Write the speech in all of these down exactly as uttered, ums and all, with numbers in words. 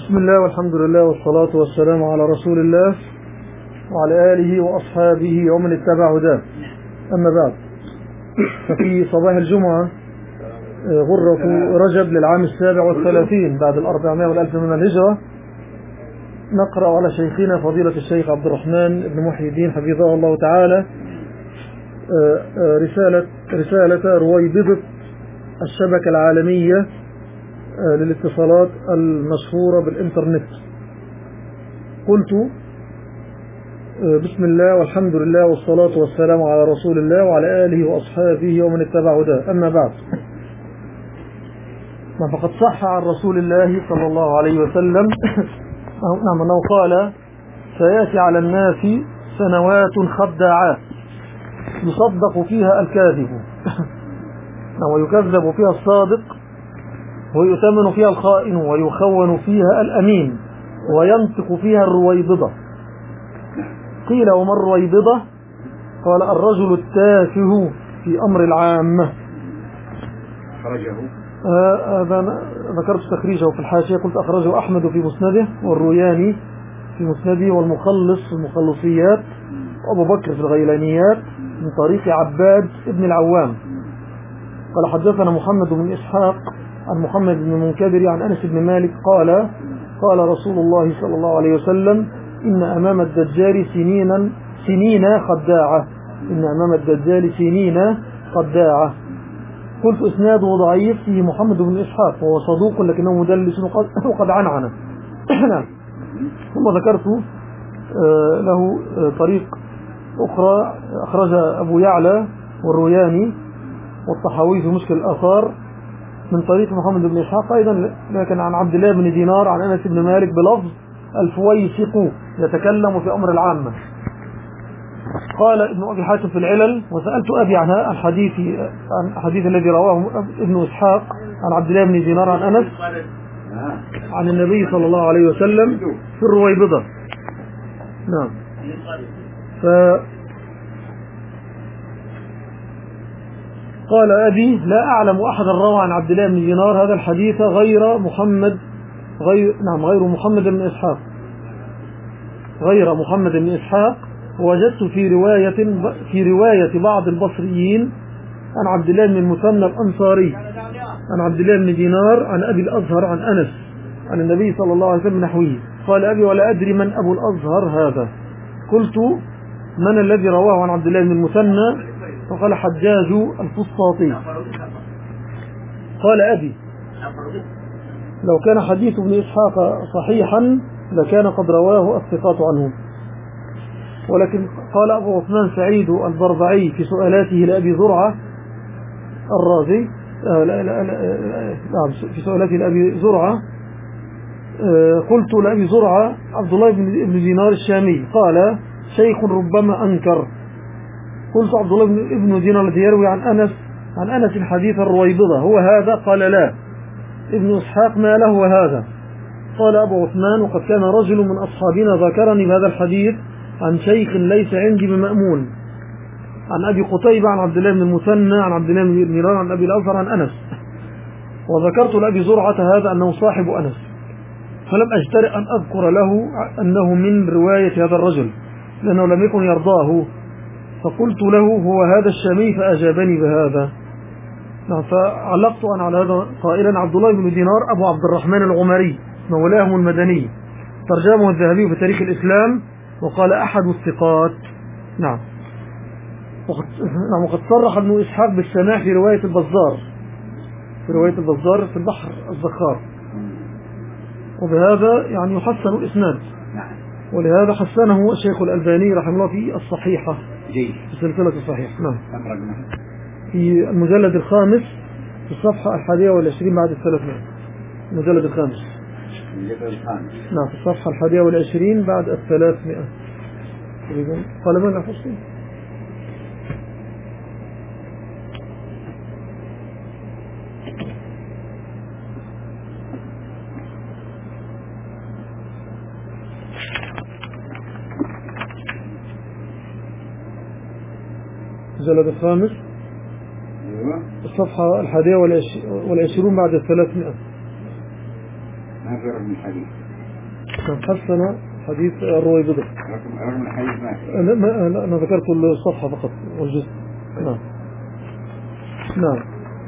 بسم الله والحمد لله والصلاة والسلام على رسول الله وعلى آله وأصحابه ومن اتبع هداه. أما بعد، ففي صباح الجمعة غرة رجب للعام السابع والثلاثين بعد الأربعمائة والألف من الهجرة، نقرأ على شيخنا فضيلة الشيخ عبد الرحمن بن محي الدين حفظه الله تعالى رسالة رسالة رويبضة الشبكة العالمية للاتصالات المشهورة بالإنترنت. قلت: بسم الله والحمد لله والصلاة والسلام على رسول الله وعلى آله وأصحابه ومن اتبع هداه. أما بعد، فقد صح عن رسول الله صلى الله عليه وسلم نعم أنه قال: سيأتي على الناس سنوات خداعات يصدق فيها الكاذب ويكذب فيها الصادق ويؤتمن فيها الخائن ويخون فيها الأمين وينطق فيها الرويبضة. قيل: وما الرويبضة؟ قال: الرجل التافه في أمر العامة. أخرجه هذا ذكرت تخريجه في الحاشية، قلت أخرجه أحمد في مسنده والروياني في مسنده والمخلص في المخلصيات وأبو بكر في الغيلانيات من طريق عباد ابن العوام. قال: حدثنا محمد بن إسحاق عن محمد بن المنكدر عن أنس بن مالك قال: قال رسول الله صلى الله عليه وسلم: إن أمام الدجال سنين سنين خداعة إن أمام الدجال سنين خداعة. قلت: إسناده ضعيف، فيه محمد بن إسحاق وهو صدوق لكنه مدلس وقد عنعن. ثم ذكرت له طريق أخرى أخرج أبو يعلى والروياني والطحاوي في مشكل الآثار من طريق محمد بن إسحاق أيضا، لكن عن عبد الله بن دينار عن أنس بن مالك بلفظ: الفويسق يتكلم في أمر العامة. قال ابن أبي حاتم في العلل: وسألت أبي عن الحديث عن الحديث الذي رواه ابن إسحاق عن عبد الله بن دينار عن أنس عن النبي صلى الله عليه وسلم في الرويبضة. نعم. ف قال أبي: لا أعلم أحدا روى عن عبد الله بن دينار هذا الحديث غير محمد غير نعم غير محمد بن إسحاق غير محمد بن إسحاق وجدت في رواية في رواية بعض البصريين عن عبد الله بن المثنى الأنصاري عن عبد الله بن دينار عن أبي الأزهر عن أنس عن النبي صلى الله عليه وسلم نحوه. قال أبي: ولا أدري من أبو الأزهر هذا. قلت: من الذي رواه عن عبد الله بن المثنى؟ فقال: حجاج الفسطاطي. قال أبي: لو كان حديث ابن إسحاق صحيحا لكان قد رواه الثقات عنه. ولكن قال أبو عثمان سعيد البربعي في سؤالاته لأبي زرعة الرازي آه لا لا لا في سؤالاته لأبي زرعة آه قلت لأبي زرعة: عبد الله بن دينار الشامي. قال: شيخ ربما أنكر. قلت: عبد الله بن دينار الذي يروي عن أنس عن أنس الحديث الرويبضة هو هذا؟ قال: لا. ابن إسحاق ما له هذا. قال أبو عثمان: وقد كان رجل من أصحابنا ذكرني بهذا الحديث عن شيخ ليس عندي بمأمون عن أبي قتيبة عن عبد الله بن المثنى عن عبد الله بن دينار عن أبي الأزهر عن أنس. وذكرت لأبي زرعة هذا أنه صاحب أنس، فلم أجترئ أن أذكر له أنه من رواية هذا الرجل لأنه لم يكن يرضاه. فقلت له: هو هذا الشامي؟ فأجابني بهذا. فعلقت أنا على هذا قائلا: عبد الله بن دينار أبو عبد الرحمن العمري مولاهم المدني، ترجمه الذهبي في تاريخ الإسلام وقال: أحد الثقات. نعم. وقد, نعم وقد صرح ابن إسحاق بالسماع في رواية البزار في رواية البزار في البحر الزخار، وبهذا يعني يحسن الإسناد، ولهذا حسنه الشيخ الألباني رحمه الله في الصحيحة في سلسلة الصحيح. نعم. في المجلد الخامس في الصفحة الحادية والعشرين بعد الثلاثمائة. المجلد الخامس نعم في الصفحة الحادية والعشرين بعد الثلاثمائة. قال: من أحسن؟ المجلد الخامس الصفحة الحادية والعشرون بعد الثلاثمائة. ما في رقم الحديث. حسن حديث الرويبضة. رقم الحديث ما لا ما لا أنا ذكرت الصفحة فقط والجزء. نعم نعم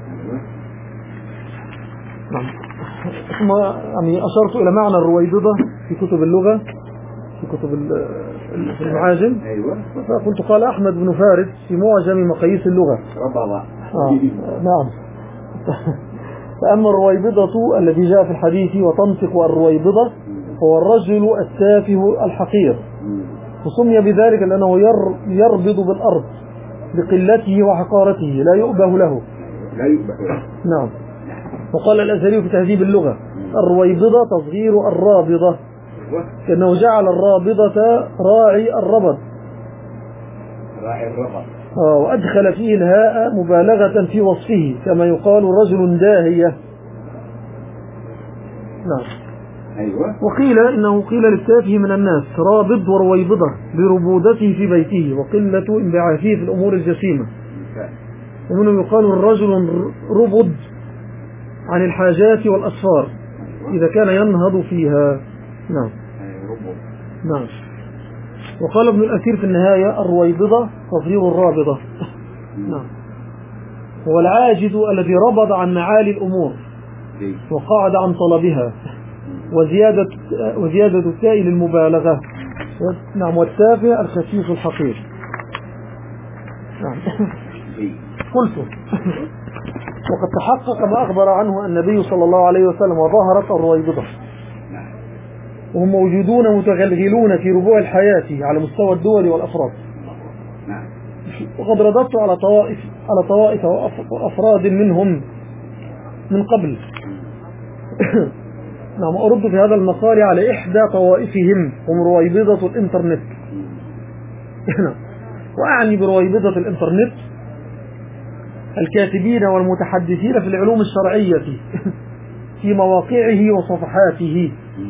نعم. ثم يعني أشرت إلى معنى الرويبضة في كتب اللغة في كتب في المعاجم. أيوة. فقلت قال أحمد بن فارس في معجم مقاييس اللغة. ربما. آه. نعم. فأما الرويبضة الذي جاء في الحديث وتنطق الرويبضة هو الرجل التافه الحقير، وسمي بذلك لأنه يربض بالأرض بقلته وحقارته لا يؤبه له. لا يؤبه له. نعم. وقال الأزهري في تهذيب اللغة الرويبضة تصغير الرابضة، كأنه جعل الرابضة راعي الربض، راعي الربض. آه وأدخل فيه الهاء مبالغة في وصفه كما يقال رجل داهية. نعم. أيوة. وقيل إنه قيل للتافه من الناس رابض ورويبضة لربودته في بيته وقلة انبعاثه في الأمور الجسيمة. ومنه يقال الرجل ربض عن الحاجات والأسفار إذا كان ينهض فيها. نعم. نعم. وقال ابن الأثير في النهاية الرويبضة تصغير الرابضة. نعم. هو العاجز الذي ربض عن معالي الأمور وقعد عن طلبها، وزيادة وزيادة التاء للمبالغة. نعم. والتافه الخفيف الحقير. نعم. قلت وقد تحقق ما أخبر عنه النبي صلى الله عليه وسلم وظهرت الرويبضة، وهم موجودون متغلغلون في ربوع الحياة على مستوى الدول والأفراد. وقد رددت على طوائف على طوائف وأفراد منهم من قبل. نعم. أرد في هذا المقال على إحدى طوائفهم هم رويبضة الإنترنت. وأعني برويبضة الإنترنت الكاتبين والمتحدثين في العلوم الشرعية في مواقعه وصفحاته،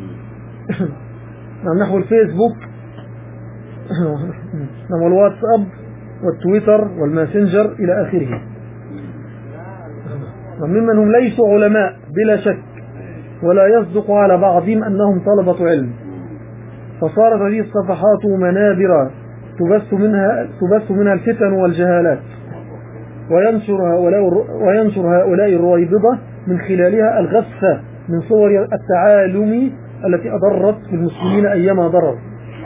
نحو الفيسبوك والواتساب والتويتر والماسنجر إلى آخره، ممن هم ليسوا علماء بلا شك، ولا يصدق على بعضهم أنهم طلبة علم، فصارت هذه الصفحات منابر تبث منها تبث منها الفتن والجهالات، وينشر هؤلاء وينشر هؤلاء الرويبضة من خلالها الغث من صور التعالم التي أضرت بالمسلمين أيما ضرر.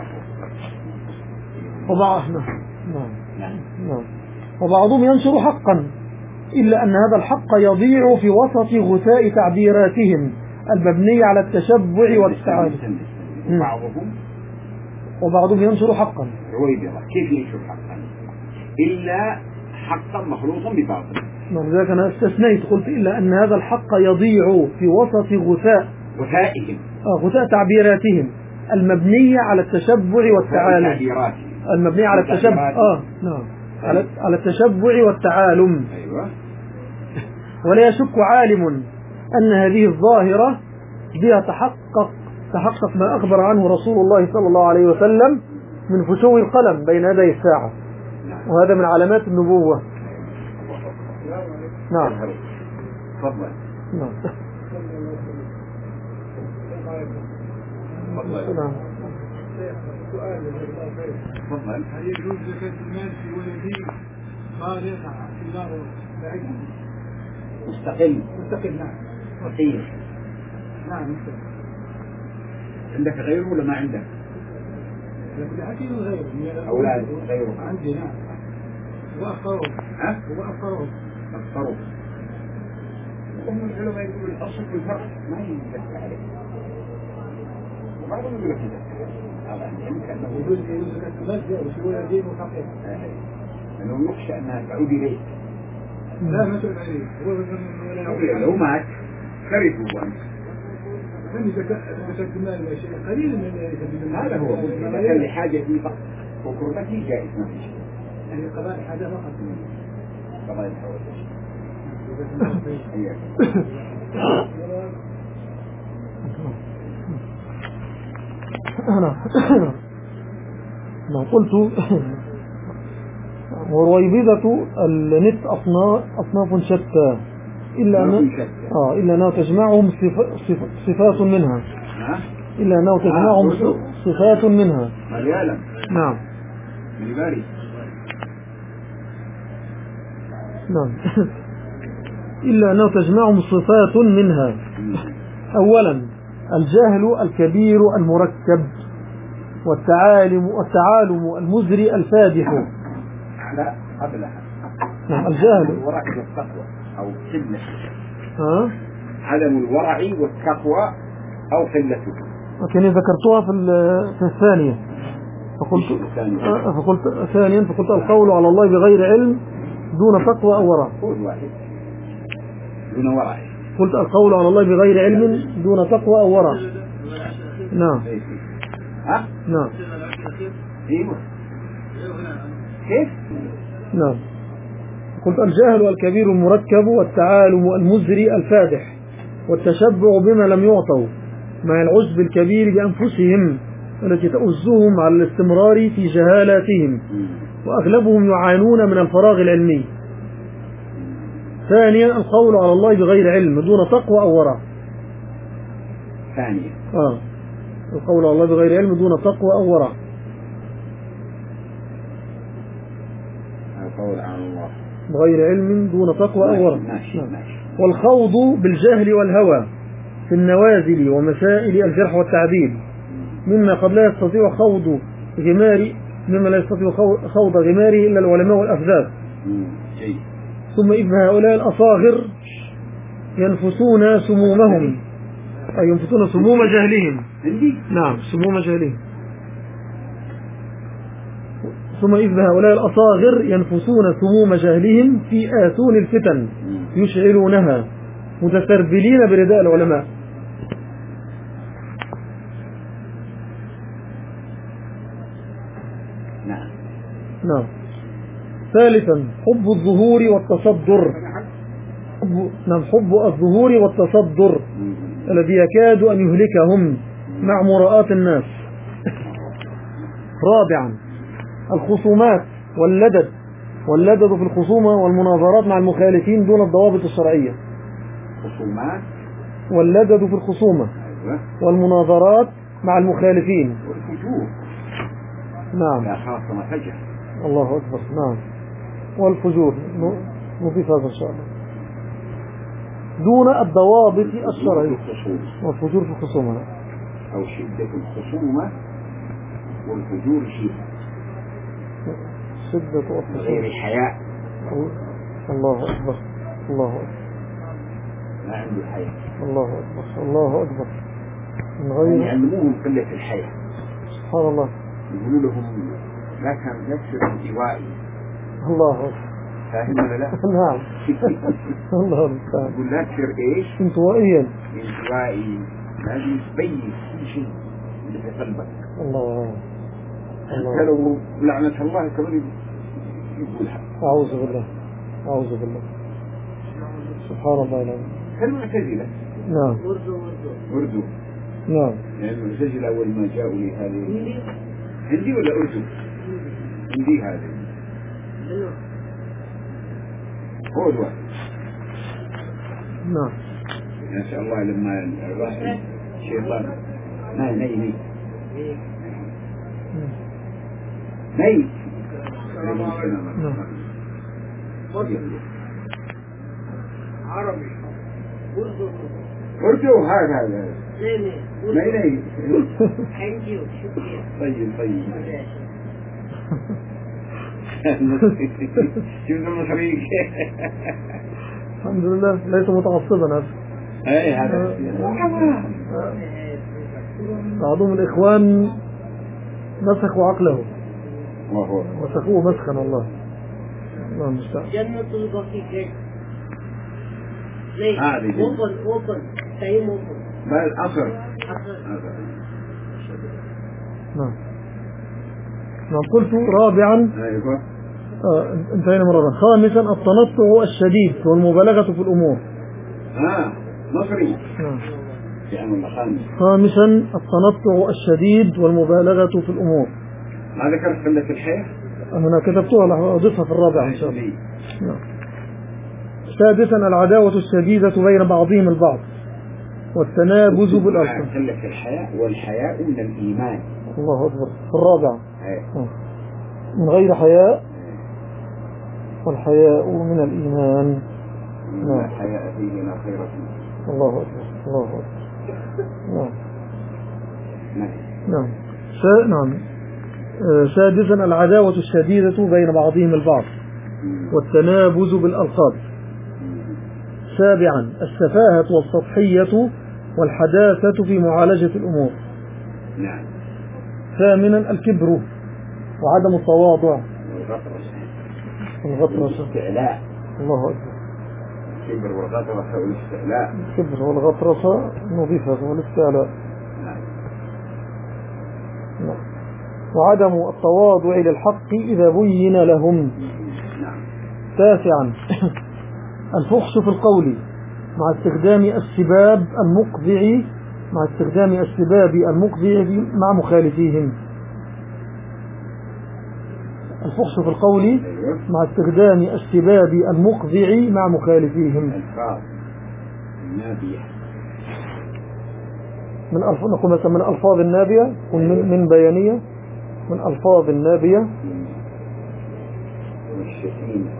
وبعضهم ينشر حقا، إلا أن هذا الحق يضيع في وسط غثاء تعبيراتهم المبنية على التشبع والتعالم. وبعضهم وبعضهم ينشر حقا. رويبضة كيف ينشر حقا؟ إلا حقا مخلوطا بباطل. لذلك أنا استثنيت قلت إلا أن هذا الحق يضيع في وسط غثاء غثائهم آه غثاء تعبيراتهم المبنية على التشبع والتعالم. المبنية على التشبع آه نعم على على التشبع والتعالم. أيوة. ولا يشك عالم أن هذه الظاهرة بها تحقق تحقق ما أخبر عنه رسول الله صلى الله عليه وسلم من فشو القلم بين يدي الساعة، وهذا من علامات النبوة. نعم. تفضل. نعم. نعم. تفضل. هل يجوز زكاة المال في ولده خالق اعتباره بعيد؟ مستقل. مستقل. نعم. وكيل. نعم مستقل. عندك غيره ولا ما عندك؟ لكن حكيم غيره. أولاد غيره. عندي. نعم. وأخطرهم. ها؟ وأخطرهم. أخطرهم. هم العلماء يقولوا الأصل في الفرق ما ينزل عليه. وبعضهم يقول لك هذا يعني كأنه يقول زكاة المال وشو الدين وحقه. أنه يخشى أنها تعود إليه. لا ما تعود إليه. لو مات خرفوا وانت. يعني زكاة المال شيء قليل من هذا هو. إذا كان لحاجة فقط وكربته جائز ما في شيء. يعني قضاء حاجة فقط. قضاء الحوادث. أنا ما قلت ورويبضة النت أصناف أصناف شتى إلا أن آه إلا أنها تجمعهم صف... صف... صفات منها إلا أنه تجمعهم صفات منها. مليالا. نعم. مليباري. نعم. إلا أنه تجمعهم صفات منها. أولا الجهل الكبير المركب، والتعالم والتعالم المزري الفادح. لا قبلها. نعم الجهل. الورع والتقوى أو قلة. ها؟ عدم الورع والتقوى أو قلته. وكان ذكرتها في في الثانية، فقلت فقلت ثانيا فقلت القول على الله بغير علم دون تقوى أو ورع. قول واحد دون ورع. قلت القول على الله بغير علم دون تقوى أو ورع. نعم. ها؟ نعم. ايوه. كيف؟ نعم. قلت الجهل الكبير المركب، والتعالم المزري الفادح، والتشبع بما لم يعطوا مع العجب الكبير بأنفسهم التي تؤزهم على الاستمرار في جهالاتهم، وأغلبهم يعانون من الفراغ العلمي. ثانيا القول على الله بغير علم دون تقوى أو ورع. ثانيا آه. القول على الله بغير علم دون تقوى أو ورع. القول على الله بغير علم دون تقوى أو ورع. ماشي. ماشي. والخوض بالجهل والهوى في النوازل ومسائل الجرح والتعديل، مما قد لا يستطيع خوض غمار مما لا يستطيع خوض غماره إلا العلماء والأفذاذ. ثم إذن هؤلاء الأصاغر ينفسون سمومهم، أي ينفسون سموم جهلهم. نعم سموم جهلهم. ثم إذن هؤلاء الأصاغر ينفسون سموم جهلهم في آتون الفتن يشعلونها متسربلين برداء العلماء. نعم. نعم. ثالثا حب الظهور والتصدر. حب نعم حب الظهور والتصدر الذي يكاد أن يهلكهم مع مراءة الناس. رابعا الخصومات واللدد واللدد في الخصومة والمناظرات مع المخالفين دون الضوابط الشرعية. خصومات واللدد في الخصومة والمناظرات مع المخالفين. والفجور. نعم. لا خاصة فجر. الله أكبر. نعم. والفجور نضيف هذا إن شاء الله دون الضوابط الشرعية. والفجور في الخصومة أو شدة الخصومة والفجور شيء شدة الخصومة غير الحياء. الله أكبر. الله أكبر. ما عنده حياء. الله أكبر. الله أكبر. من غير يعلموهم قلة الحياء. سبحان الله. يقولوا لهم لا كان يكسر انطوائي. الله أكبر. فاهم ولا لا؟ نعم. الله المستعان. يقول لا تكسر ايش؟ انطوائيا. انطوائي لازم تبين كل شيء اللي في قلبك. الله. الله. لو لعنة الله كمان يقولها. أعوذ بالله. أعوذ بالله. سبحان الله العظيم. كالمعتزلة. نعم. أردو. نعم. يعني المعتزلة أول ما جاءوا لي هذه هندي ولا أردو؟ هندي هذه. هو الواحد. نعم. ما شاء الله لما الواحد شيطان ناي ناي ناي ناي نعم. عربي أردو هذا هذا ناي ناي. طيب طيب. شوف المصريين. الحمد لله ليس متعصبا هذا. اي هذا بعضهم الإخوان مسخوا عقله مسخوه مسخا. والله الله المستعان. جنة البقيع هذه اوبن اوبن تايم اوبن بل أصر. نعم. نعم. قلت رابعا ايوه آه انتهينا من رابعا. خامسا التنطع الشديد والمبالغة في الأمور. اه مصري. نعم. يعني ولا خامس. خامسا التنطع الشديد والمبالغة في الأمور. ما ذكرت قلة الحياة؟ أنا كتبتها أضيفها في الرابع إن شاء الله. نعم. سادسا العداوة الشديدة بين بعضهم البعض والتنابز بالألقاب. لك الحياء والحياء من الإيمان. الله أكبر. الرابع أيه. من غير حياء والحياء من الإيمان. لا حياء فيه لا خير فيه. الله أكبر. الله أكبر. نعم نعم. نعم. سادسا العداوة الشديدة بين بعضهم البعض والتنابز بالألقاب. سابعا السفاهة والسطحية والحداثة في معالجة الأمور. نعم. ثامنا الكبر وعدم التواضع والغطرسة. والغطرسة. والاستعلاء. الله أكبر. الكبر والغطرسة والاستعلاء. الكبر والغطرسة نضيفها والاستعلاء. نعم. نعم. وعدم التواضع للحق إذا بين لهم. نعم. تاسعا الفحش في القول مع استخدام السباب المقذع مع استخدام السباب المقذع مع مخالفيهم. الفحش في القول مع استخدام السباب المقذع مع مخالفيهم. الفاظ النابية من ألف... نقول مثلا من الألفاظ النابية من, من بيانية من ألفاظ النابية والشتيمة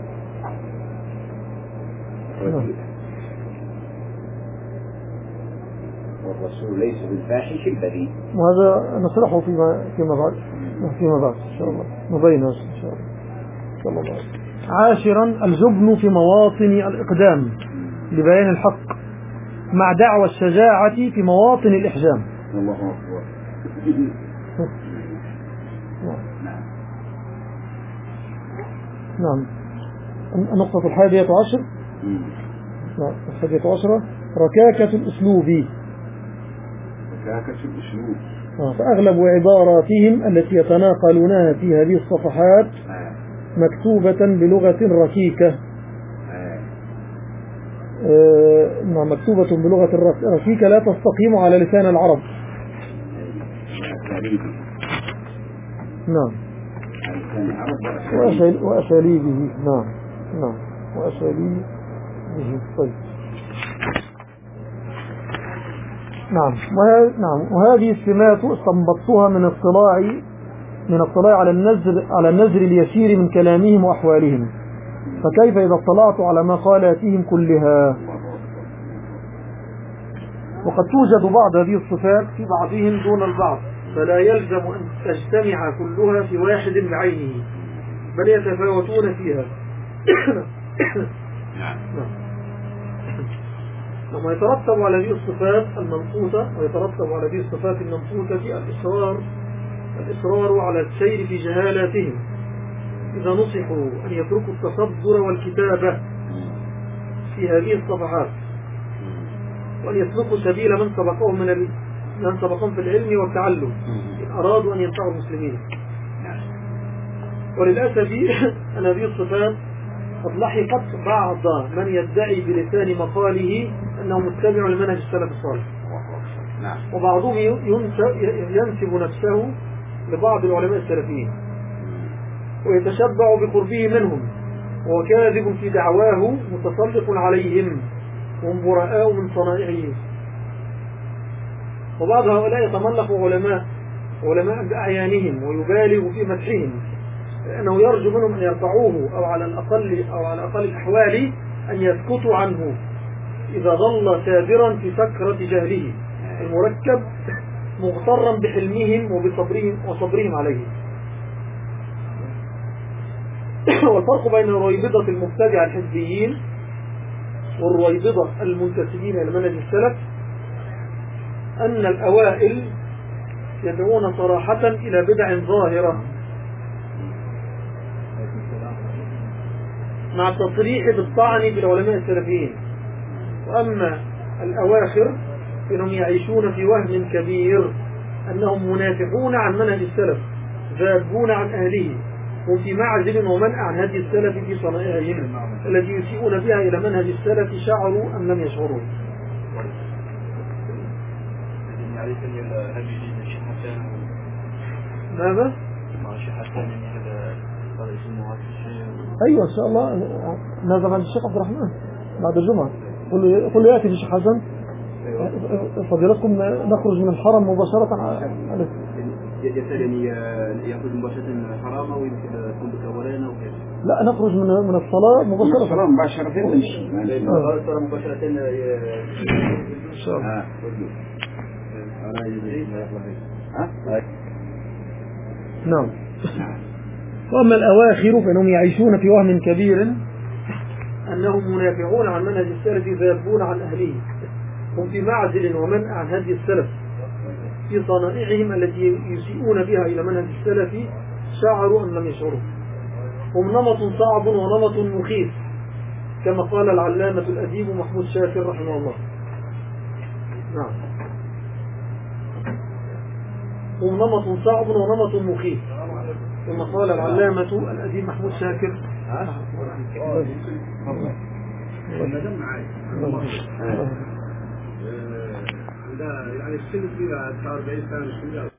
والرسول ليس بالفاحش البذيء. وهذا نشرحه فيما فيما بعد فيما بعد إن شاء الله نبينه إن شاء الله إن شاء الله. عاشرا الجبن في مواطن الإقدام لبيان الحق مع دعوى الشجاعة في مواطن الإحجام. الله أكبر. نعم. النقطة الحادية عشر نعم الحادية عشرة ركاكة الأسلوب. ركاكة الأسلوب. فأغلب عباراتهم التي يتناقلونها في هذه الصفحات مكتوبة بلغة ركيكة. آه مكتوبة بلغة ركيكة لا تستقيم على لسان العرب. نعم. وأساليبه. نعم نعم وأساليبه. طيب. نعم وه... نعم وهذه السمات استنبطتها من اطلاع من اطلاع على النزر على النزر اليسير من كلامهم وأحوالهم، فكيف إذا اطلعت على مقالاتهم كلها؟ وقد توجد بعض هذه الصفات في بعضهم دون البعض، فلا يلزم أن تجتمع كلها في واحد بعينه، بل يتفاوتون فيها. لما يترتب على هذه الصفات المنصوصة ويترتب على هذه الصفات المنصوصة الإصرار الإصرار على السير في جهالاتهم إذا نصحوا أن يتركوا التصدر والكتابة في هذه الصفحات، وأن يسلكوا سبيل من سبقهم من ال... من سبقهم في العلم والتعلم إن أرادوا أن ينفعوا المسلمين. وللأسف أن هذه الصفات قد لحقت بعض من يدعي بلسان مقاله أنه متبع لمنهج السلف الصالح، وبعضهم ينسب نفسه لبعض العلماء السلفيين ويتشبع بقربه منهم، وهو كاذب في دعواه متسلط عليهم وهم براء من صنائعهم. وبعض هؤلاء يتملق علماء علماء بأعيانهم ويبالغ في مدحهم، لأنه يرجو منهم أن يرفعوه أو على الأقل أو على أقل الأحوال أن يسكتوا عنه إذا ظل سادرا في سكرة جهله المركب مغترا بحلمهم وبصبرهم وصبرهم عليه. والفرق بين الرويبضة المبتدع الحزبيين والرويبضة المنتسبين إلى منهج السلف أن الأوائل يدعون صراحة إلى بدع ظاهرة مع التصريح بالطعن بالعلماء السلفيين، وأما الأواخر فإنهم يعيشون في وهم كبير أنهم منافحون عن منهج السلف ذابون عن أهله، هم في معزل ومنع عن هدي السلف في صنائعهم التي يسيئون بها إلى منهج السلف، شعروا أم لم يشعروا. ماذا؟ أيوة إن شاء الله نازل عند الشيخ عبد الرحمن بعد الجمعة. قل له قل له يأتي الشيخ حسن فضيلتكم نخرج من الحرم مباشرة على يسأل يعني يأخذ مباشرة حرام أو يكون بكورين أو كيف؟ لا، نخرج من من الصلاة مباشرة. الصلاة مباشرة تمشي. الصلاة مباشرة. إن شاء الله. نعم. وأما الأواخر فإنهم يعيشون في وهم كبير أنهم منافعون عن منهج السلف فيذبون عن أهله. هم في معزل ومنع عن هدي السلف في صنائعهم التي يسيئون بها إلى منهج السلف، شعروا أم لم يشعروا. هم نمط صعب ونمط مخيف كما قال العلامة الأديب محمود شاكر رحمه الله. نعم. هم نمط صعب ونمط مخيف كما قال العلامة الأديب محمود شاكر. يعني السن فيها أربعين سنة.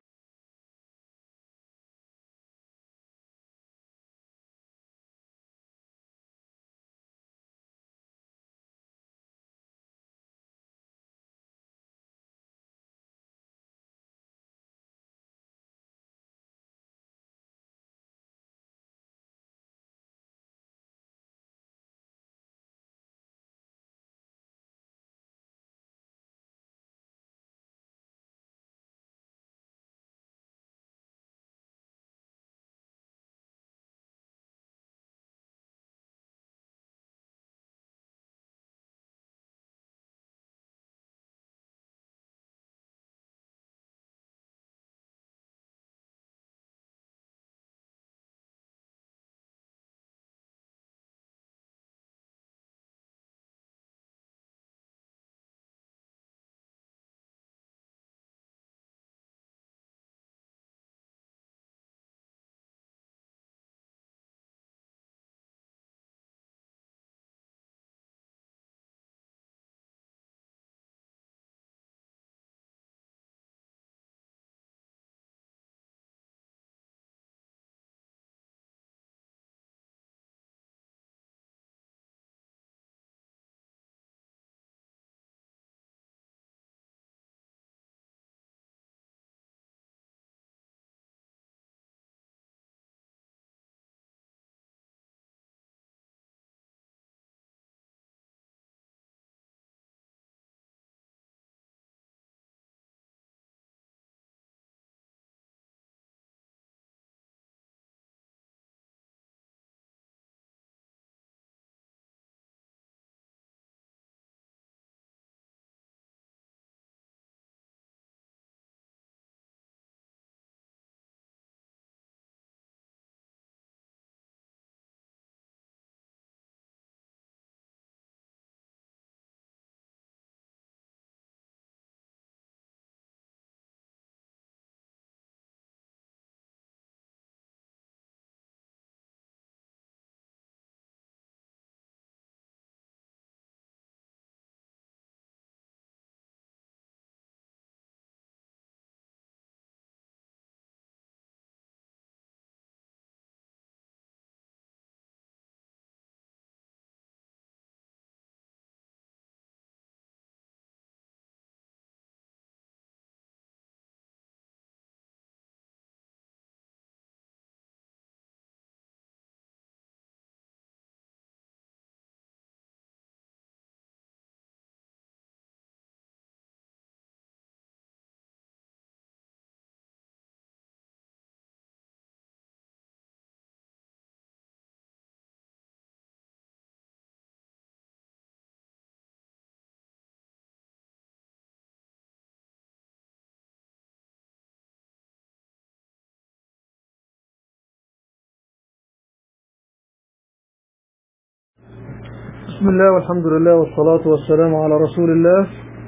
بسم الله والحمد لله والصلاة والسلام على رسول الله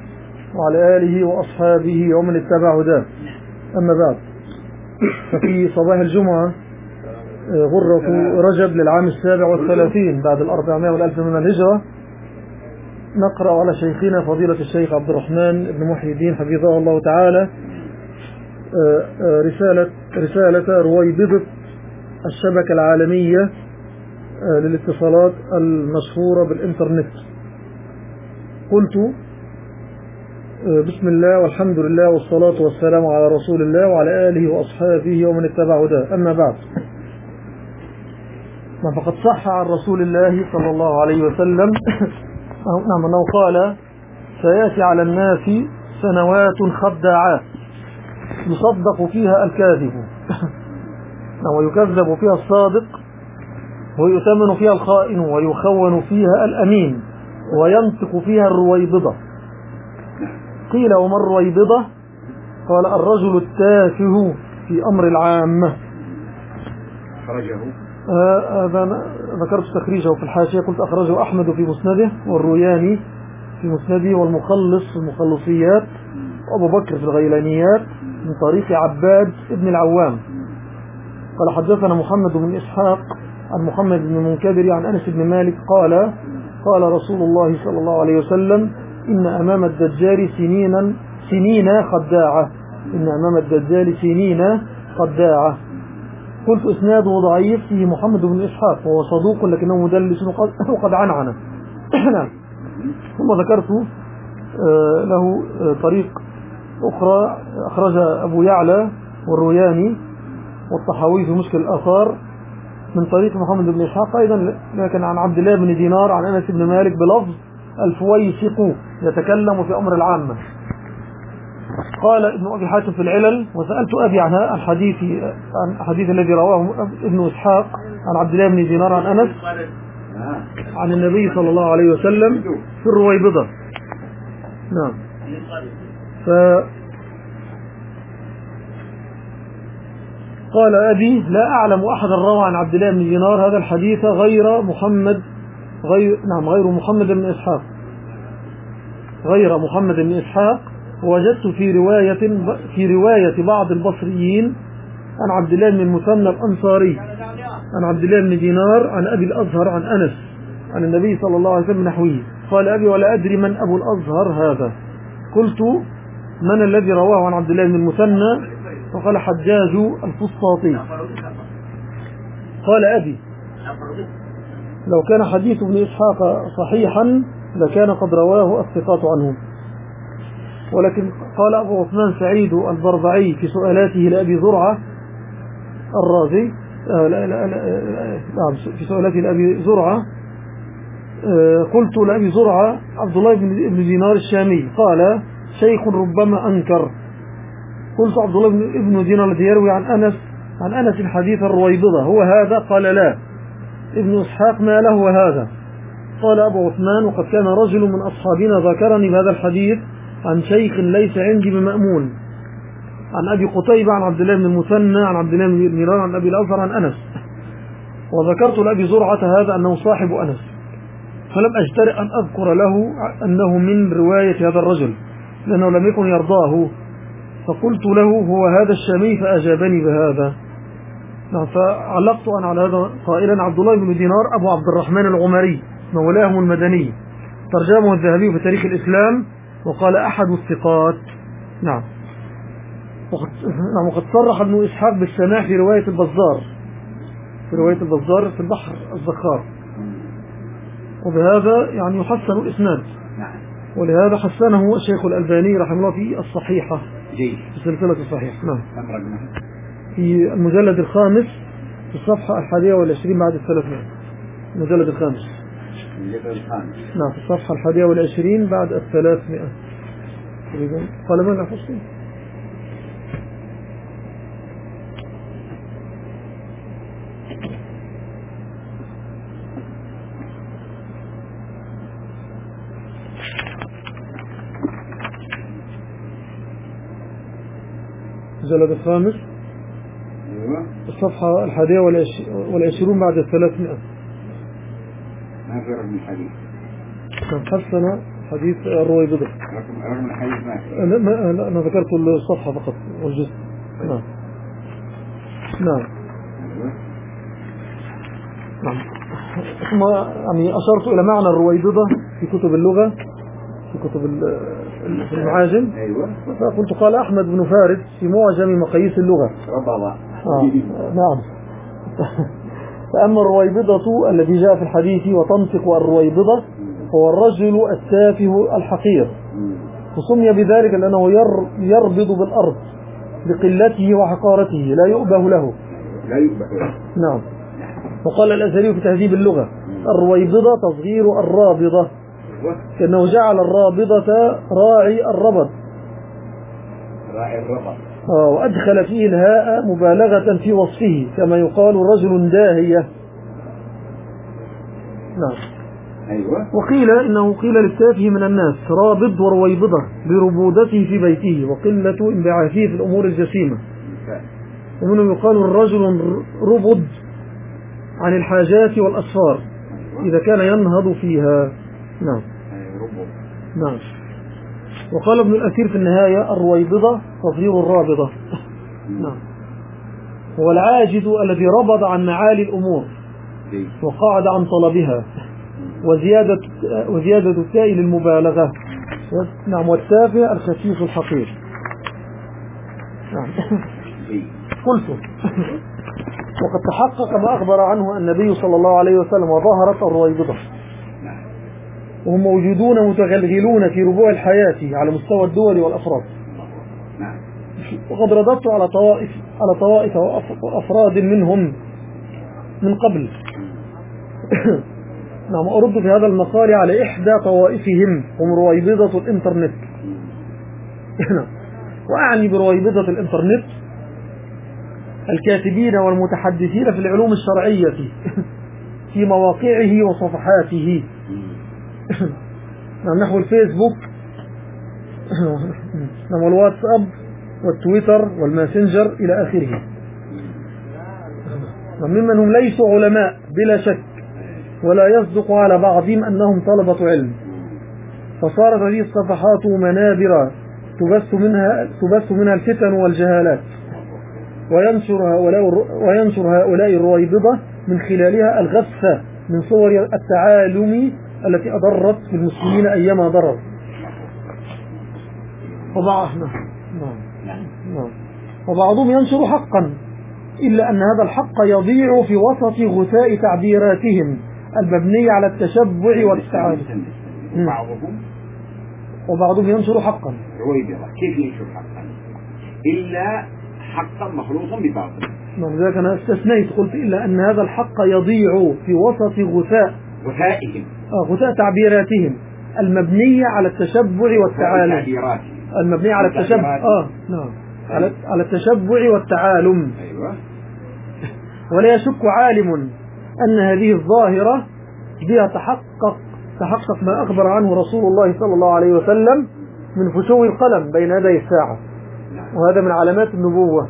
وعلى آله وأصحابه ومن اتبع هداه. أما بعد، ففي صباح الجمعة غرة رجب للعام السابع والثلاثين بعد الأربعمائة والألف من الهجرة، نقرأ على شيخنا فضيلة الشيخ عبد الرحمن بن محي الدين حفظه الله تعالى رسالة رسالة رويبضة الشبكة العالمية للاتصالات المشهورة بالإنترنت. قلت بسم الله والحمد لله والصلاة والسلام على رسول الله وعلى آله وأصحابه ومن اتبع هداه، أما بعد. فقد صح عن رسول الله صلى الله عليه وسلم نعم أنه قال: سيأتي على الناس سنوات خداعات يصدق فيها الكاذب ويكذب فيها الصادق ويؤتمن فيها الخائن ويخون فيها الأمين وينطق فيها الرويبضة. قيل: وما الرويبضة؟ قال: الرجل التافه في أمر العامة. خرجه هذا آه ذكرت تخريجه في الحاشية، قلت أخرجه أحمد في مسنده والروياني في مسنده والمخلص في المخلصيات وأبو بكر في الغيلانيات من طريق عباد ابن العوام قال: حدثنا محمد بن إسحاق عن محمد بن المنكدر عن أنس بن مالك قال: قال رسول الله صلى الله عليه وسلم: إن أمام الدجال سنين سنين خداعة إن أمام الدجال سنين خداعة. قلت: إسناده ضعيف، فيه محمد بن إسحاق وهو صدوق لكنه مدلس وقد عنعن. ثم ذكرت له طريق أخرى أخرج أبو يعلى والروياني والطحاوي في مشكل الآثار من طريق محمد بن إسحاق أيضا، لكن عن عبد الله بن دينار عن أنس بن مالك بلفظ: الفويسق يتكلم في أمر العامة. قال ابن أبي حاتم في العلل: وسألت أبي عن الحديث عن الحديث الذي رواه ابن إسحاق عن عبد الله بن دينار عن أنس عن النبي صلى الله عليه وسلم في الرويبضة. نعم. ف قال أبي: لا أعلم أحدا روى عن عبد الله بن دينار هذا الحديث غير محمد غير نعم غير محمد بن إسحاق غير محمد بن إسحاق وجدت في رواية في رواية بعض البصريين عن عبد الله بن المثنى الأنصاري عن عبد الله بن دينار عن أبي الأزهر عن أنس عن النبي صلى الله عليه وسلم نحوه. قال أبي: ولا أدري من أبو الأزهر هذا. قلت: من الذي رواه عن عبد الله بن المثنى؟ فقال: حجاج الفسطاطي. قال أبي: لو كان حديث ابن إسحاق صحيحا لكان قد رواه الثقات عنه. ولكن قال أبو عثمان سعيد البربعي في سؤالاته لأبي زرعة الرازي آه لا لا لا لا في سؤالاته لأبي زرعة آه قلت لأبي زرعة: عبد الله بن دينار الشامي. قال: شيخ ربما أنكر. قلت: عبد الله بن دينار الذي يروي عن أنس عن أنس الحديث الرويبضة هو هذا؟ قال: لا، ابن إسحاق ما له هذا. قال أبو عثمان: وقد كان رجل من أصحابنا ذكرني بهذا الحديث عن شيخ ليس عندي بمأمون عن أبي قتيبة عن عبد الله بن المثنى عن عبد الله بن دينار عن أبي الأزهر عن أنس. وذكرت لأبي زرعة هذا أنه صاحب أنس، فلم أجترئ أن أذكر له أنه من رواية هذا الرجل لأنه لم يكن يرضاه، فقلت له: هو هذا الشامي، فأجابني بهذا. فعلقت أنا على هذا قائلا: عبد الله بن دينار أبو عبد الرحمن العمري مولاهم المدني، ترجمه الذهبي في تاريخ الإسلام وقال: أحد الثقات. نعم. وقد, نعم وقد صرح ابن إسحاق بالسماع في رواية البزار في رواية البزار في البحر الزخار، وبهذا يعني يحسن الإسناد، ولهذا حسنه الشيخ الألباني رحمه الله في الصحيحة في سلسلة الصحيح. نعم. في المجلد الخامس في الصفحة الحادية والعشرين بعد الثلاثمائة. المجلد الخامس نعم في الصفحة الحادية والعشرين بعد الثلاثمائة. قال: من أحسن؟ المجلد الخامس الصفحة الحادية والعشرون بعد الثلاثمائة. ما في رقم الحديث. حسن حديث الرويبضة. رقم الحديث ما أنا أنا أنا ذكرت الصفحة فقط والجزء. نعم. نعم. نعم. ثم يعني أشرت إلى معنى الرويبضة في كتب اللغة في كتب في المعاجم. أيوة. فقلت: قال أحمد بن فارس في معجم مقاييس اللغة. ربما. آه. نعم. فأما الرويبضة الذي جاء في الحديث وتنطق الرويبضة هو الرجل التافه الحقير وسمي بذلك لأنه يربض بالأرض بقلته وحقارته لا يؤبه له. لا يؤبه له. نعم. وقال الأزهري في تهذيب اللغة: الرويبضة تصغير الرابضة، كأنه جعل الرابضة راعي الربض، راعي الربض. آه وأدخل فيه الهاء مبالغة في وصفه، كما يقال رجل داهية. نعم. أيوة. وقيل إنه قيل للتافه من الناس رابض ورويبضة لربودته في بيته وقلة انبعاثه في الأمور الجسيمة. ومنهم يقال الرجل ربض عن الحاجات والأسفار إذا كان ينهض فيها. نعم. نعم. وقال ابن الأثير في النهاية: الرويبضة تصغير الرابضة. نعم. هو العاجز الذي ربض عن معالي الأمور وقعد عن طلبها، وزيادة وزيادة التاء للمبالغة. نعم. والتافه الخفيف الحقير. نعم. قلت: وقد تحقق ما أخبر عنه النبي صلى الله عليه وسلم وظهرت الرويبضة، وهم موجودون متغلغلون في ربوع الحياة على مستوى الدول والأفراد. وقد رددت على طوائف على طوائف وأفراد منهم من قبل. نعم. أرد في هذا المقال على إحدى طوائفهم، هم رويبضة الإنترنت. وأعني برويبضة الإنترنت الكاتبين والمتحدثين في العلوم الشرعية في مواقعه وصفحاته، نحو الفيسبوك والواتساب والتويتر والماسنجر إلى آخره، وممن هم ليسوا علماء بلا شك، ولا يصدق على بعضهم أنهم طلبة علم، فصارت هذه الصفحات منابر تبث منها تبث منها الفتن والجهالات، وينشر هؤلاء وينشر هؤلاء الرويبضة من خلالها الغث من صور التعالم التي أضرت بالمسلمين أيما ضرر. وبعضهم ينشر حقا، إلا أن هذا الحق يضيع في وسط غثاء تعبيراتهم المبنية على التشبع والتعالم. وبعضهم وبعضهم ينشر حقا. رويبضة كيف ينشر حقا؟ إلا حقا مخلوطا بباطل. لذلك أنا استثنيت، قلت إلا أن هذا الحق يضيع في وسط غثاء غثائهم آه غثاء تعبيراتهم المبنية على التشبع والتعالم. المبنية على التشبع آه نعم على على التشبع والتعالم. أيوة. ولا يشك عالم أن هذه الظاهرة بها تحقق تحقق ما أخبر عنه رسول الله صلى الله عليه وسلم من فشو القلم بين يدي الساعة، وهذا من علامات النبوة.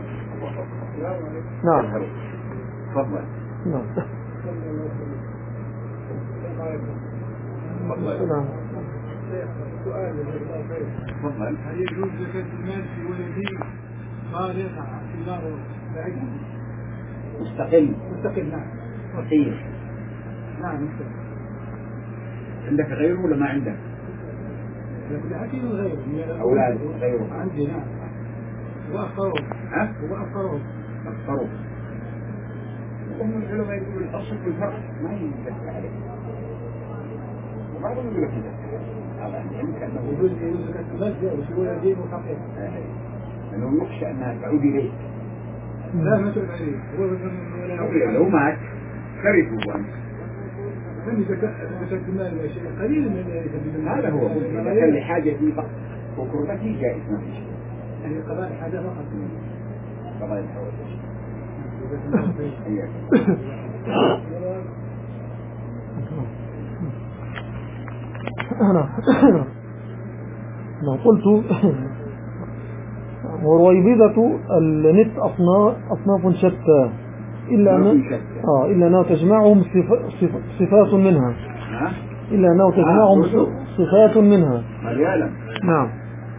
نعم. تفضل. نعم. نعم. سؤال تفضل. هل يجوز زكاة المال في ولده خارج اعتبار بعيد؟ مستقل. مستقل. نعم. فقير. نعم مستقل. عندك غيره ولا ما عندك؟ أكيد غيره. أولاد غيره. عندي. نعم. وأخروه. ها؟ وأخروه. أخروه. وهم العلماء يقولوا الأصل في الفرق ما يزكى عليه. وبعضهم يقول لك هذا يمكن أنه يجوز زكاة المال وشو يدين وحقه. لأنه يخشى أنها تعود إليه. لا ما تعود إليه. هو لو مات خرفوا وأنت. فمن زكاة المال شيء قليل من هذا هو. إذا كان لحاجة في فقط وكربته جائز ما في شيء. يعني قضاء الحاجة فقط. قضاء الحوادث. أنا قلت ورويبضة النت أصناف أصناف شتى إلا أن آه إلا أنه تجمعهم صفات منها إلا أنه تجمعهم صفات منها. نعم.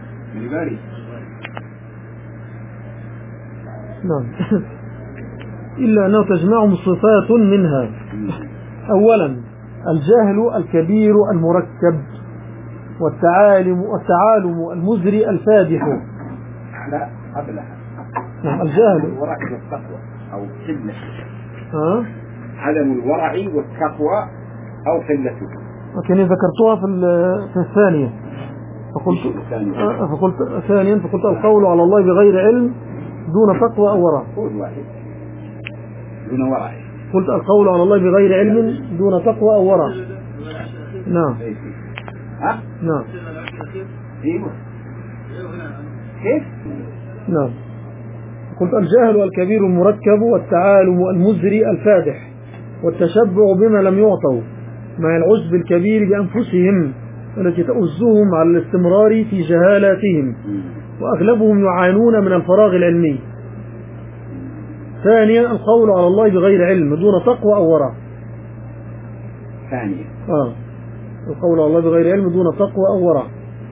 نعم. إلا أنه تجمعهم صفات منها. أولا الجهل الكبير المركب، والتعالم والتعالم المزري الفادح. لا قبلها. نعم. الجهل الورع والتقوى أو قلة. ها؟ عدم الورع والتقوى أو قلته. لكن ذكرتها في في الثانية. فقلت فقلت ثانيا فقلت القول على الله بغير علم دون تقوى أو ورع. قول واحد دون ورع. قلت القول على الله بغير علم دون تقوى أو ورع. نعم. ها؟ نعم. ايوه. كيف؟ نعم. قلت الجاهل والكبير المركب والتعالم المزري الفادح والتشبع بما لم يعطوا مع العجب الكبير بأنفسهم التي تؤزهم على الاستمرار في جهالاتهم وأغلبهم يعانون من الفراغ العلمي. ثانيا القول على الله بغير علم دون تقوى أو ورع. ثانيا آه. القول على الله بغير علم دون تقوى أو ورع.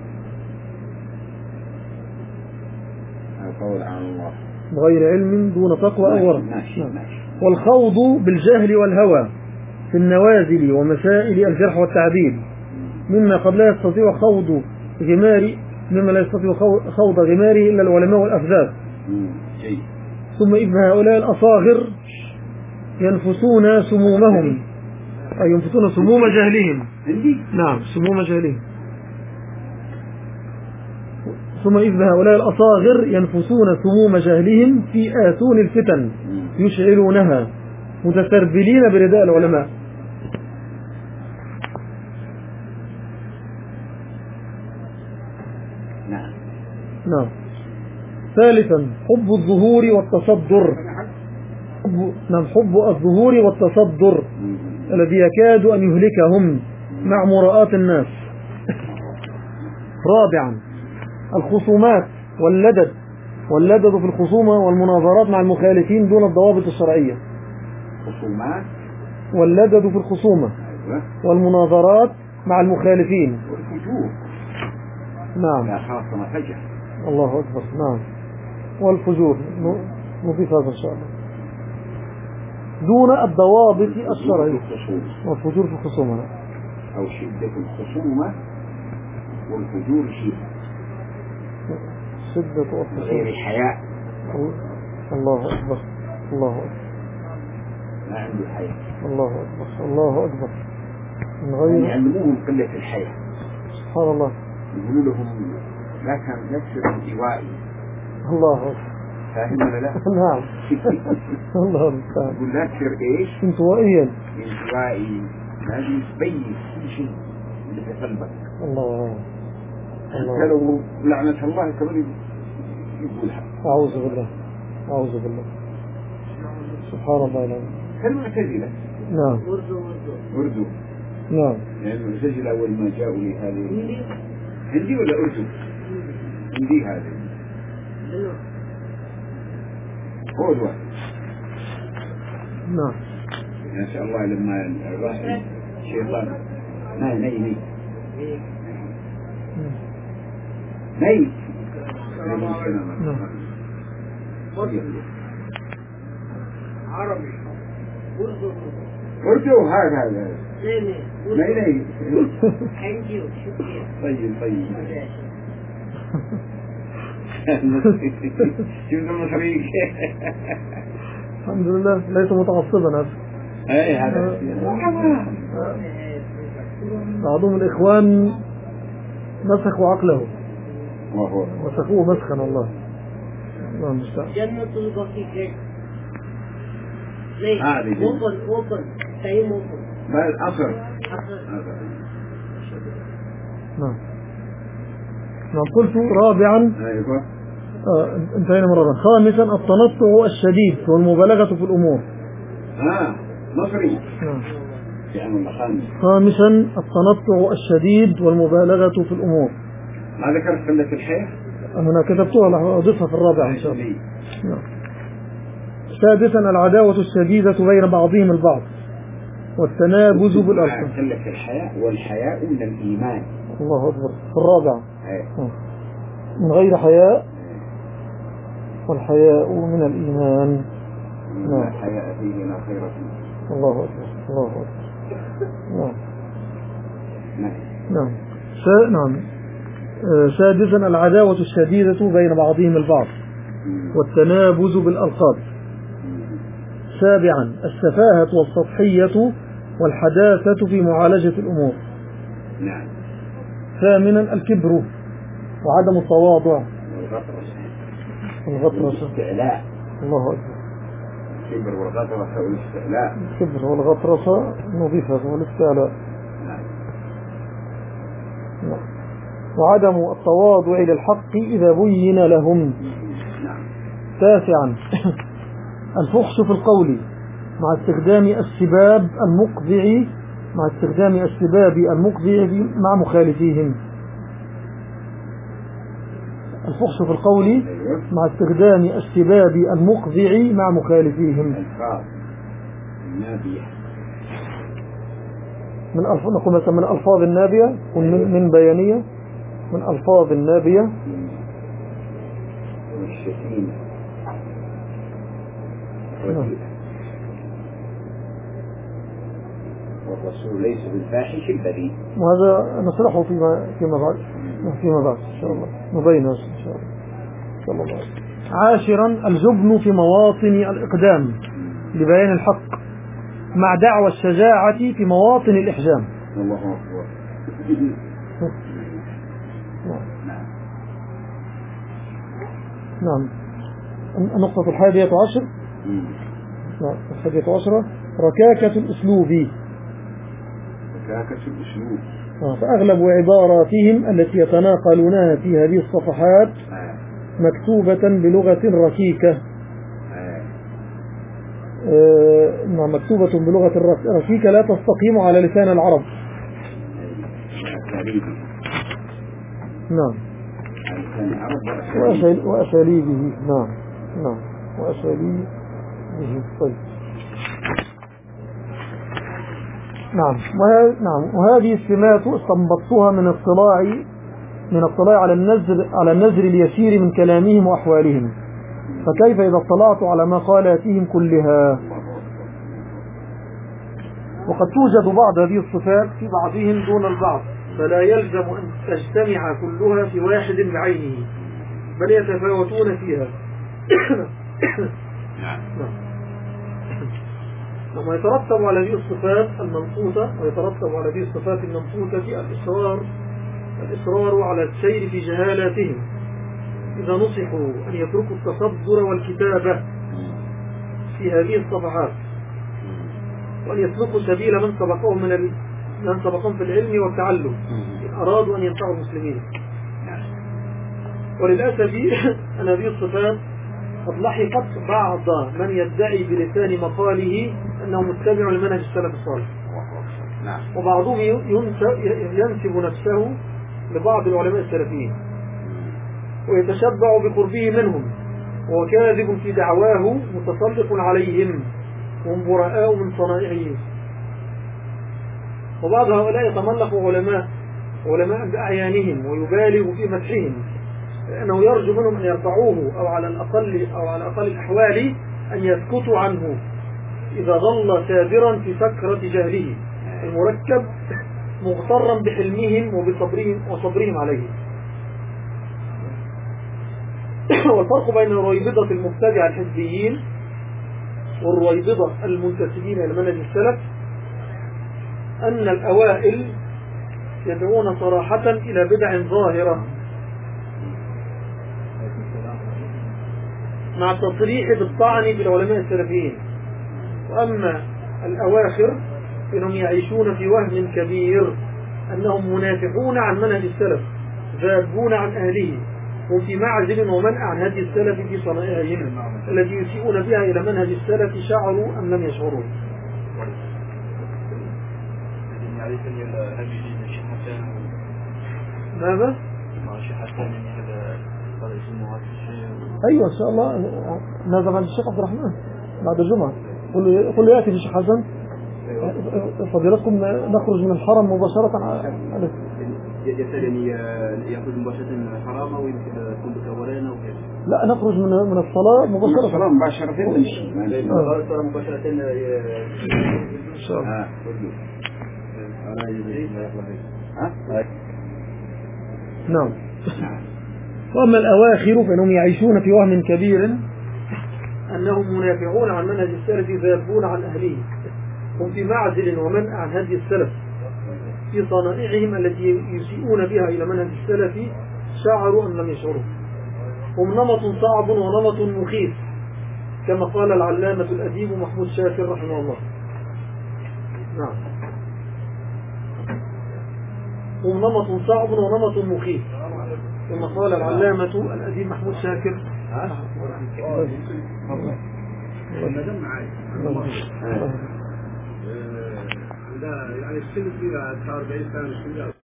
القول على الله بغير علم دون تقوى أو ورع. ماشي ماشي. والخوض بالجهل والهوى في النوازل ومسائل الجرح والتعديل مما قد لا يستطيع خوض غمار مما لا يستطيع خوض غماره إلا العلماء والأفذاذ. ثم إذن هؤلاء الأصاغر ينفسون سمومهم أي ينفسون سموم جهلهم. نعم سموم جهلهم. ثم إذن هؤلاء الأصاغر ينفسون سموم جهلهم في آتون الفتن يشعلونها متسربلين برداء العلماء. نعم. نعم. ثالثا حب الظهور والتصدر. حب نعم حب الظهور والتصدر الذي يكاد أن يهلكهم مع مراءة الناس. رابعا الخصومات واللدد واللدد في الخصومة والمناظرات مع المخالفين دون الضوابط الشرعية. خصومات واللدد في الخصومة والمناظرات مع المخالفين. والفجور. نعم. لا خاصة فجر. الله أكبر. نعم. والفجور نضيف هذا إن شاء الله دون الضوابط الشرعية. والفجور في الخصومة. أو شدة الخصومة والفجور شدة. شدة الخصومة. غير الحياء. الله أكبر. الله أكبر. ما عنده حياء. الله أكبر. الله أكبر. من غير يعلموهم قلة الحياء. سبحان الله. يقولوا لهم لا كان نكسر انطوائي. الله أكبر. فاهم ولا لا؟ نعم. الله المستعان. يقول لا تصير ايش؟ انطوائيا. انطوائي. هذه تبين كل شيء اللي في قلبك. الله. الله. لو لعنة الله كمان يقولها. أعوذ بالله. أعوذ بالله. سبحان الله العظيم. كالمعتزلة. نعم. أردو. أردو. نعم. يعني المعتزلة أول ما جاءوا لهذه هندي ولا أردو؟ هندي هذا. هو الواحد. نعم. ما شاء الله لما الرأي الشيطان ناي ناي ناي ناي نعم. عربي أردو أردو هذا هذا ناي ناي حنجي وشكرا. طيب طيب. شوف المصريين. الحمد لله ليس متعصبا هذا. اي هذا بعضهم الإخوان مسخوا عقله وهو مسخوه مسخا والله. الله المستعان. جنة البقيع. ليه؟ هذه open open time open. ما الأصل. أصل. نعم. نعم. قلت رابعا ايوه. آه انتهينا مرة. خامسا التنطع الشديد والمبالغة في الأمور. اه مصري. نعم. يعني الخامس. خامسا التنطع الشديد والمبالغة في الأمور. ما ذكرت قلة الحياة؟ هنا كتبتها أضيفها في الرابع إن شاء الله. نعم. سادسا العداوة الشديدة بين بعضهم البعض والتنابز بالألسنة. قلة الحياء والحياء من الإيمان. الله أكبر. في الرابع أيه. من غير حياء والحياء من الإيمان. نعم. الحياء فيه لا خير فيه. الله أكبر. الله أكبر. نعم. نعم. نعم. س... نعم. سادسا العداوة الشديدة بين بعضهم البعض والتنابز بالألقاب. سابعا السفاهة والسطحية والحداثة في معالجة الأمور. نعم. ثامنا الكبر وعدم التواضع والغطرسة والغطرسة. الاستعلاء. الله أكبر. الكبر والغطرسة والاستعلاء. الكبر والغطرسة نظيفة والاستعلاء. وعدم التواضع للحق إذا بين لهم. تاسعا الفحش في القول مع استخدام السباب المقذع مع استخدام السباب المقذع مع مخالفيهم. الفحش في القول مع استخدام السباب المقذع مع مخالفيهم. الفاظ النابية من ألفاظ نقول مثلا من الألفاظ النابية ومن من بيانية من ألفاظ النابية والشتيمة والرسول ليس بالفاحش البذيء. وهذا نشرحه فيما فيما بعد فيما بعد إن شاء الله نبين إن شاء الله صلى الله عليه وسلم. عاشرا الجبن في مواطن الإقدام لبيان الحق مع دعوى الشجاعة في مواطن الإحجام. الله أكبر. نعم. النقطة الحادية عشر نعم الحادية عشرة ركاكة الأسلوب. ركاكة الأسلوب. فأغلب عباراتهم التي يتناقلونها في هذه الصفحات مكتوبة بلغة ركيكة. آه نعم مكتوبة بلغة ركيكة لا تستقيم على لسان العرب. نعم وأساليبه. نعم نعم وأساليبه. طيب نعم وه... نعم وهذه السمات استنبطتها من اطلاع من اطلاع على النزر على النزر اليسير من كلامهم وأحوالهم، فكيف إذا اطلعت على مقالاتهم كلها؟ وقد توجد بعض هذه الصفات في بعضهم دون البعض، فلا يلزم أن تجتمع كلها في واحد بعينه، بل يتفاوتون فيها. لما يترتب على هذه الصفات المنصوصة ويترتب على هذه الصفات المنصوصة الإصرار الإصرار على السير في جهالاتهم إذا نصحوا أن يتركوا التصدر والكتابة في هذه الصفحات، وأن يسلكوا سبيل من سبقهم من ال... من سبقهم في العلم والتعلم إن أرادوا أن ينفعوا المسلمين. وللأسف أن هذه الصفات قد لحقت بعض من يدعي بلسان مقاله أنه متبع لمنهج السلف الصالح، وبعضهم ينسب نفسه لبعض العلماء السلفيين ويتشبع بقربه منهم، وهو كاذب في دعواه متسلط عليهم وهم براء من صنائعهم. وبعض هؤلاء يتملق علماء علماء بأعيانهم ويبالغ في مدحهم، لأنه يرجو منهم أن يرفعوه أو على الأقل أو على أقل الأحوال أن يسكتوا عنه إذا ظل سابرا في سكرة جهله المركب مغترا بحلمهم وبصبرهم وصبرهم عليه. والفرق بين الرويبضة المبتدعة الحزبيين والرويبضة المنتسبين إلى منهج السلف أن الأوائل يدعون صراحة إلى بدع ظاهرة مع التصريح بالطعن بالعلماء السلفيين، وأما الأواخر فإنهم يعيشون في وهم كبير أنهم منافحون عن منهج السلف ذابون عن أهله، وفي معزل ومنع عن هدي السلف في صنائعهم التي يسيئون بها إلى منهج السلف شعروا أم لم يشعروا. ماذا؟ أيوة إن شاء الله نازل عند الشيخ عبد الرحمن بعد الجمعة. قل له يأتي الشيخ حسن فضيلتكم نخرج من الحرم مباشرة على يعني يأخذ مباشرة من الحرام أو يمكن فندق أولانا وكذا؟ لا نخرج من من الصلاة مباشرة. الصلاة مباشرة الصلاة مباشرة إن شاء الله. نعم. وأما الأواخر فإنهم يعيشون في وهم كبير أنهم منافعون عن منهج السلف ذابون عن أهله، هم في معزل ومنع عن هدي السلف في صنائعهم التي يسيئون بها إلى منهج السلف شعروا أم لم يشعروا. هم نمط صعب ونمط مخيف كما قال العلامة الأديب محمود شاكر رحمه الله. نعم، هم نمط صعب ونمط مخيف كما قال العلامة الأديب محمود شاكر. يعني السن فيها أربعين سنة